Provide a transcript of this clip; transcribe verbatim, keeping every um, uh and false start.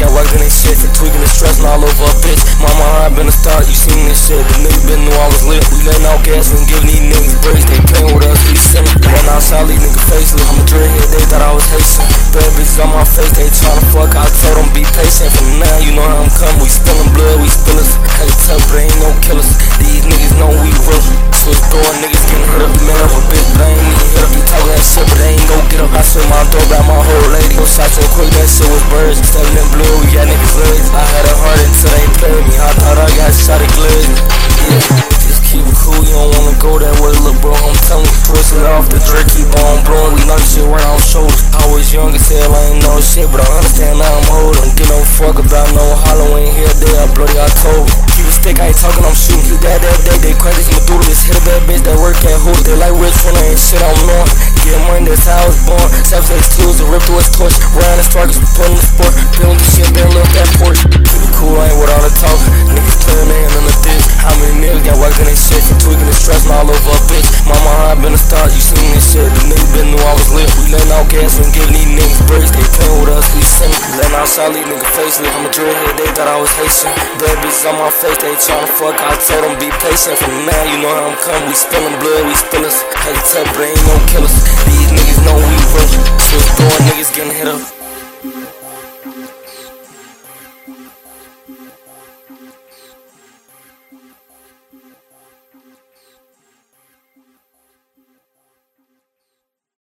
got whacked in they shit. Tweaking and stressing all over a bitch. Mama, I been a star, you seen this shit. The niggas been knew I was lit. We letting out gas and giving these niggas breaks. They playing with us, we sinning. Ran outside, these niggas faceless. I'm a dreadhead, they thought I was Haitian. Bad bitches on my face, they tryna fuck. I told them be patient. From now, you know how I'm coming. We spillin' blood, we spillers. Hey, tough, but ain't no killers. These niggas know we real. Switch door, niggas getting hurt up. Man up a bitch, but I ain't even hit up. You talkin' that shit, but they ain't gon' get up. I swing my door by my whole lady. Go shot so quick, that shit was birds. Steppin' in blue, we got niggas legs. I had a heart until they played me. I thought I got shot at glazing. Yeah, just keep it cool, you don't wanna go that way, little bro. I'm telling you, twist it off the drink, keep on blowing. We knock shit right off shoulders. I was young as hell, I ain't know shit, but I understand now I'm old. Don't give no fuck about no Halloween here, there, bloody October. Keep it stick, I ain't talking, I'm shooting. You that that day, they crack this Maduro. This hit a bad bitch that work at hood. They like rich when I ain't shit, I'm knowing. Get money, that's how I was born. seven six two is a rip through his torch. Ryan and strikers, putting the sport. Feeling the shit, been left that porch. Keep it cool, I ain't with all the talk. Niggas playing their hand in the dick. How many niggas got whacked in they shit? For tweaking and stressing all over a bitch. Mama, I been a star, you seen this shit. The niggas been knew I was lit. We letting out gas and giving these niggas breaks. They playing with us, we sinning. Letting outside, these niggas faceless. I'm a dreadhead, they thought I was Haitian. Bad bitches on my face, they tryna fuck. I told them be patient. From now, you know how I'm coming. We spillin' blood, we spillers. Hey, tough, but ain't no killers. These niggas know